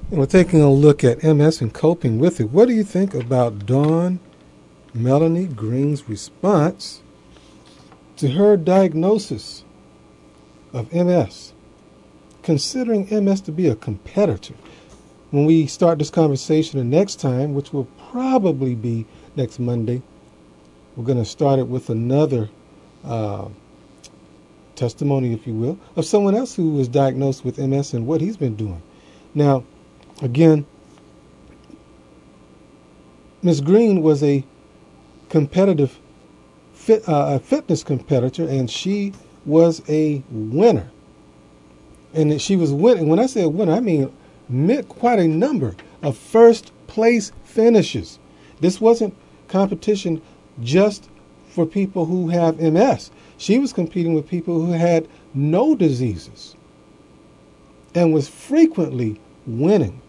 And we're taking a look at MS and coping with it. What do you think about Dawn Melanie Green's response to her diagnosis of MS, considering MS to be a competitor? When we start this conversation the next time, which will probably be next Monday, we're going to start it with another testimony, if you will, of someone else who was diagnosed with MS and what he's been doing. Now, again, Ms. Green was a competitive fitness competitor, and she was a winner. And she was winning. When I say a winner, I mean quite a number of first place finishes. This wasn't competition just for people who have MS. She was competing with people who had no diseases and was frequently winning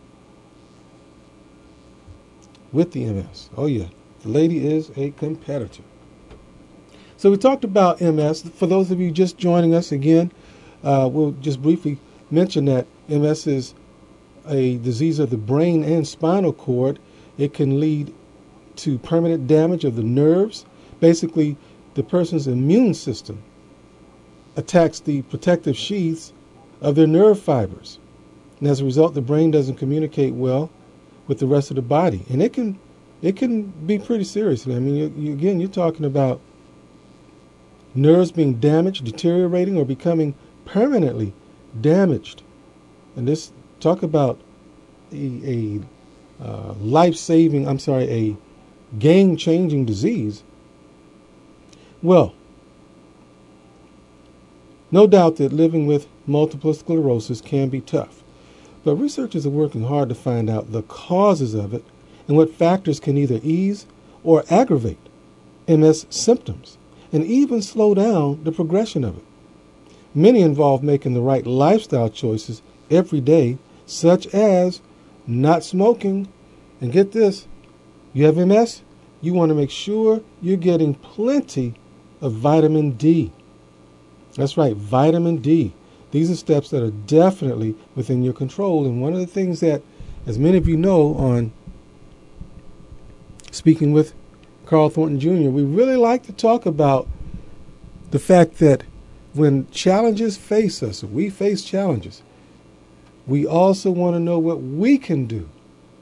with the MS. Oh yeah, the lady is a competitor. So we talked about MS. For those of you just joining us again, we'll just briefly mention that MS is a disease of the brain and spinal cord. It can lead to permanent damage of the nerves. Basically, the person's immune system attacks the protective sheaths of their nerve fibers. And as a result, the brain doesn't communicate well with the rest of the body. And it can be pretty serious. I mean, you're talking about nerves being damaged, deteriorating, or becoming permanently damaged. And this, talk about a game-changing disease. Well, no doubt that living with multiple sclerosis can be tough, but researchers are working hard to find out the causes of it and what factors can either ease or aggravate MS symptoms and even slow down the progression of it. Many involve making the right lifestyle choices every day, such as not smoking. And get this, you have MS, you want to make sure you're getting plenty of vitamin D. That's right, vitamin D. These are steps that are definitely within your control. And one of the things that, as many of you know, on Speaking with Carl Thornton Jr., we really like to talk about the fact that when challenges face us, we face challenges, we also want to know what we can do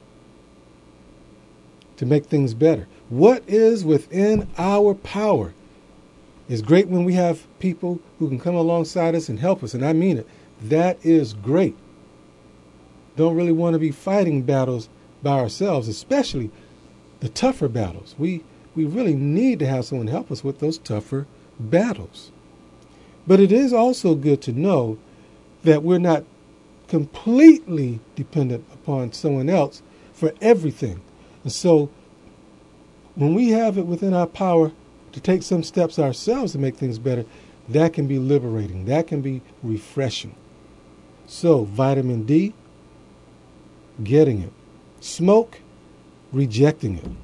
to make things better. What is within our power? It's great when we have people who can come alongside us and help us, and I mean it. That is great. Don't really want to be fighting battles by ourselves, especially the tougher battles. We really need to have someone help us with those tougher battles. But it is also good to know that we're not completely dependent upon someone else for everything. And so when we have it within our power to take some steps ourselves to make things better, that can be liberating. That can be refreshing. So vitamin D, getting it. Smoke, rejecting it.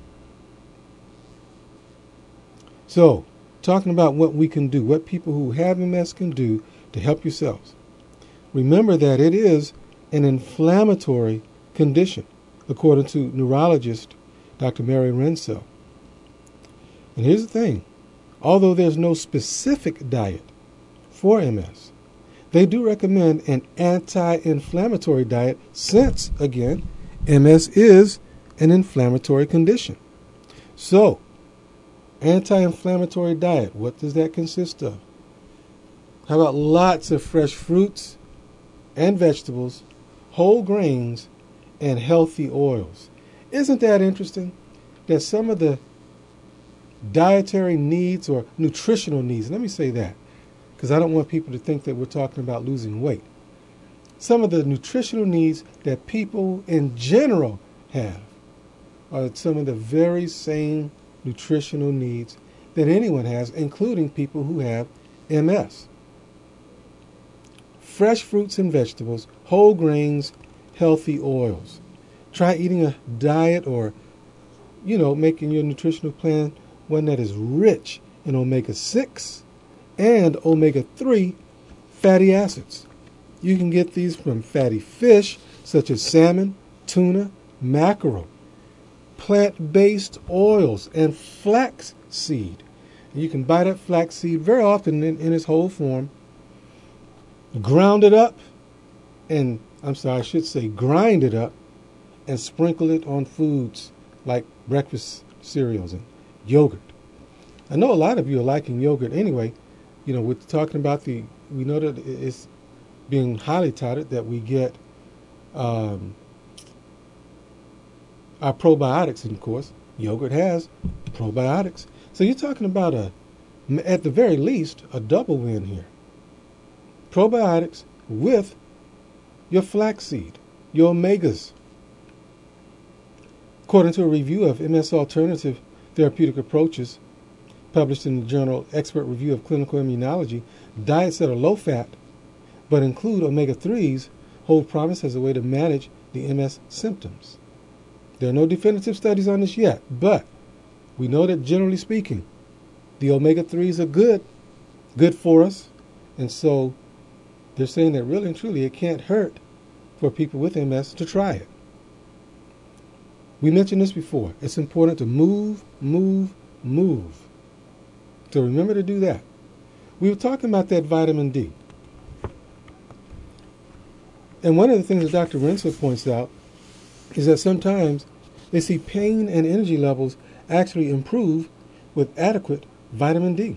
So, talking about what we can do, what people who have MS can do to help yourselves. Remember that it is an inflammatory condition, according to neurologist Dr. Mary Rensel. And here's the thing. Although there's no specific diet for MS, they do recommend an anti-inflammatory diet since, again, MS is an inflammatory condition. So, anti-inflammatory diet, what does that consist of? How about lots of fresh fruits and vegetables, whole grains, and healthy oils? Isn't that interesting that some of the dietary needs or nutritional needs, let me say that, because I don't want people to think that we're talking about losing weight. Some of the nutritional needs that people in general have are some of the very same nutritional needs that anyone has, including people who have MS. Fresh fruits and vegetables, whole grains, healthy oils. Try eating a diet or, making your nutritional plan one that is rich in omega-6 and omega-3 fatty acids. You can get these from fatty fish, such as salmon, tuna, mackerel, plant-based oils, and flax seed. And you can buy that flax seed very often in its whole form, ground it up, and I should say grind it up and sprinkle it on foods like breakfast cereals and yogurt. I know a lot of you are liking yogurt anyway. We're talking about we know that it's being highly touted that we get our probiotics, and of course, yogurt has probiotics. So you're talking about at the very least, a double win here. Probiotics with your flaxseed, your omegas. According to a review of MS Alternative Therapeutic Approaches, published in the journal Expert Review of Clinical Immunology, diets that are low-fat but include omega-3s hold promise as a way to manage the MS symptoms. There are no definitive studies on this yet, but we know that generally speaking, the omega-3s are good for us, and so they're saying that really and truly it can't hurt for people with MS to try it. We mentioned this before. It's important to move. So remember to do that. We were talking about that vitamin D. And one of the things that Dr. Rensler points out is that sometimes they see pain and energy levels actually improve with adequate vitamin D.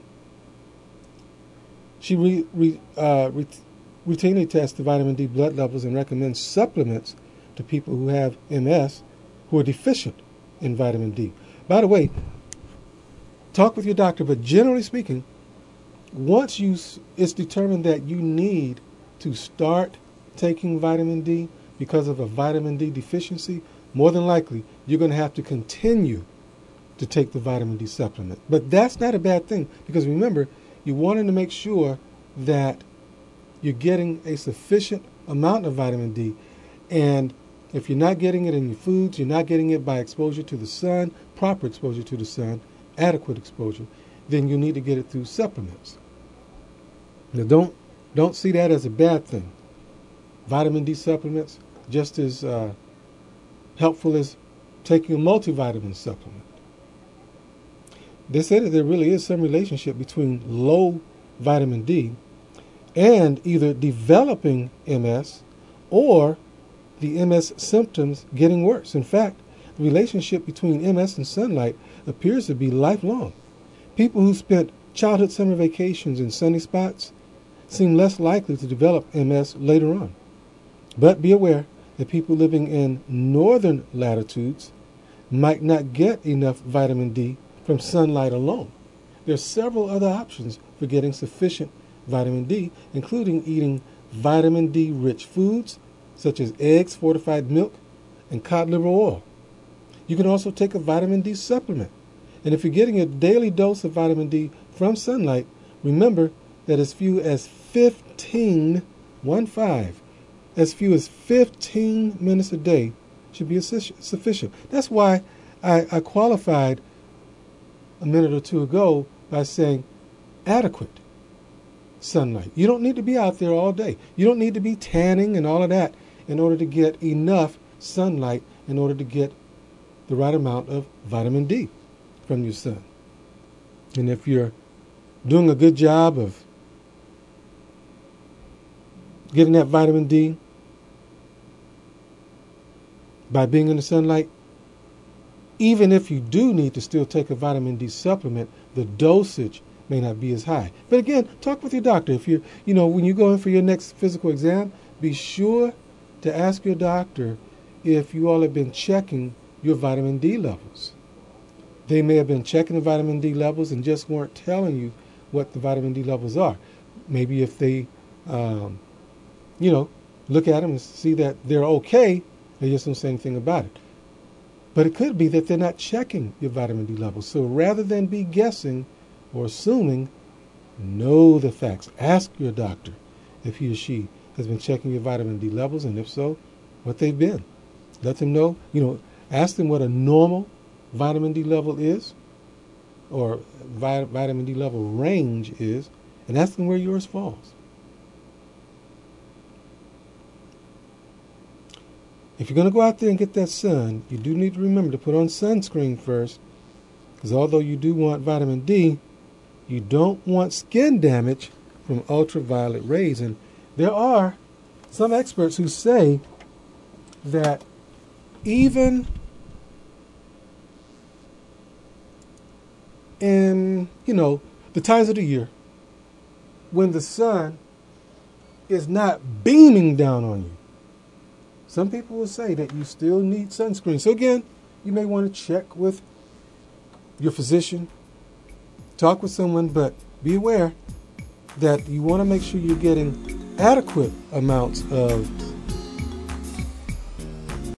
She routinely tests the vitamin D blood levels and recommends supplements to people who have MS who are deficient in vitamin D. By the way, talk with your doctor, but generally speaking, once it's determined that you need to start taking vitamin D because of a vitamin D deficiency, more than likely you're going to have to continue to take the vitamin D supplement. But that's not a bad thing, because remember, you're wanting to make sure that you're getting a sufficient amount of vitamin D. And if you're not getting it in your foods, you're not getting it by exposure to the sun, proper exposure to the sun, adequate exposure, then you need to get it through supplements. Now don't see that as a bad thing. Vitamin D supplements just as helpful as taking a multivitamin supplement. They say that there really is some relationship between low vitamin D and either developing MS or the MS symptoms getting worse. In fact, the relationship between MS and sunlight appears to be lifelong. People who spent childhood summer vacations in sunny spots seem less likely to develop MS later on. But be aware that people living in northern latitudes might not get enough vitamin D from sunlight alone. There are several other options for getting sufficient vitamin D, including eating vitamin D-rich foods such as eggs, fortified milk, and cod liver oil. You can also take a vitamin D supplement. And if you're getting a daily dose of vitamin D from sunlight, remember that as few as 15 minutes a day should be sufficient. That's why I qualified a minute or two ago by saying adequate sunlight. You don't need to be out there all day. You don't need to be tanning and all of that in order to get enough sunlight in order to get the right amount of vitamin D from your sun. And if you're doing a good job of getting that vitamin D by being in the sunlight, even if you do need to still take a vitamin D supplement, the dosage may not be as high. But again, talk with your doctor. If you're, when you go in for your next physical exam, be sure to ask your doctor if you all have been checking your vitamin D levels. They may have been checking the vitamin D levels and just weren't telling you what the vitamin D levels are. Maybe if they, look at them and see that they're okay, they just don't say anything about it. But it could be that they're not checking your vitamin D levels. So rather than be guessing or assuming, know the facts. Ask your doctor if he or she has been checking your vitamin D levels, and if so, what they've been. Let them know, ask them what a normal vitamin D level is, or vitamin D level range is, and ask them where yours falls. If you're going to go out there and get that sun, you do need to remember to put on sunscreen first, because although you do want vitamin D, you don't want skin damage from ultraviolet rays. And there are some experts who say that even in, the times of the year when the sun is not beaming down on you, some people will say that you still need sunscreen. So again, you may want to check with your physician, talk with someone, but be aware that you want to make sure you're getting adequate amounts of